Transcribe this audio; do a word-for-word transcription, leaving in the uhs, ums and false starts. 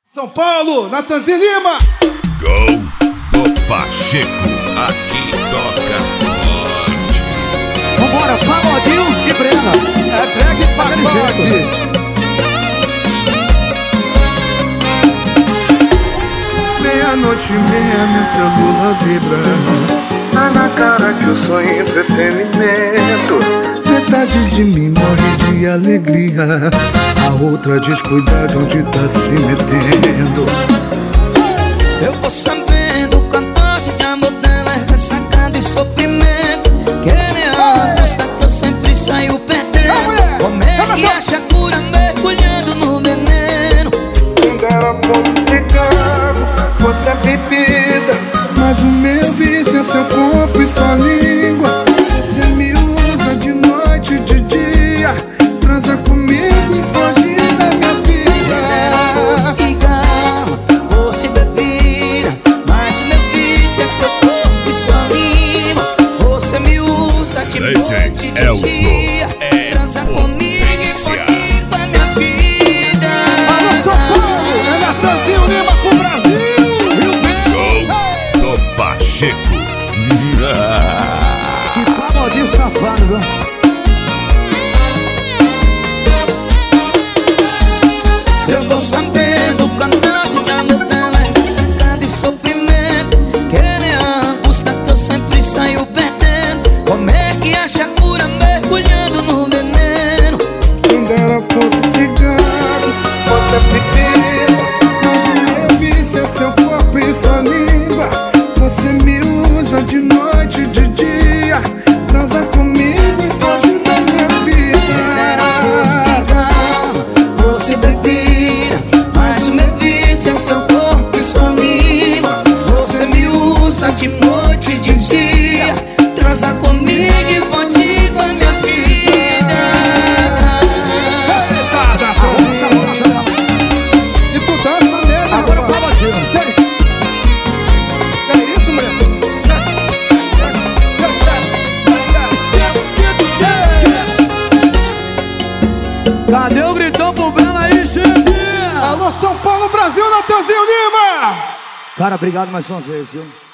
São Paulo, Natanzinho Lima. Gol do Pacheco, aqui toca pagode. Vambora, pagodinho e brega. É brega e pagode. Meia-noite e meia, meu celular vibra. Tá na cara que eu sou entretenimento. Metade de mim morre de alegria, a outra descuidada onde tá se metendo. Eu vou sabendo quanto de amor dela é ressacada e sofrimento. Que nem a angústia que eu sempre saio perdendo. Como é que acha cura mergulhando no veneno? Quem dera fosse cigarro, fosse a bebida, mas o meu vício é seu corpo e sua língua. Você me usa de noite e de dia, transa comigo e foge da minha vida. Fosse cigarro, fosse bebida, mas o meu vício é seu corpo e sua língua. Você me usa de noite e de dia, transa comigo e foge da minha vida. Alô, São Paulo, é Natanzinho Lima pro Brasil. Gol do Pacheco. Que pagodinho safado, viu? Eu vou sabendo quando de amor dela é ressacada e sofrimento. Que nem a angústia que eu sempre saio perdendo. Como é que acha cura mergulhando no veneno? Quem dera fosse cigarro, fosse a bebida, mas o meu vício é seu corpo e sua língua. Você me usa de noite e de dia, transa comigo e foge da minha vida. Você bebida, mas o meu vício é seu corpo e sua língua. Você me usa de noite e de dia, transa comigo e foge da minha vida. Eita, da porra. E tu dança mesmo. Agora o pagodinho. É isso, mulher? Cadê o gritão pro Brama aí, chefe? Alô, São Paulo, Brasil, Natanzinho Lima. Cara, obrigado mais uma vez, viu?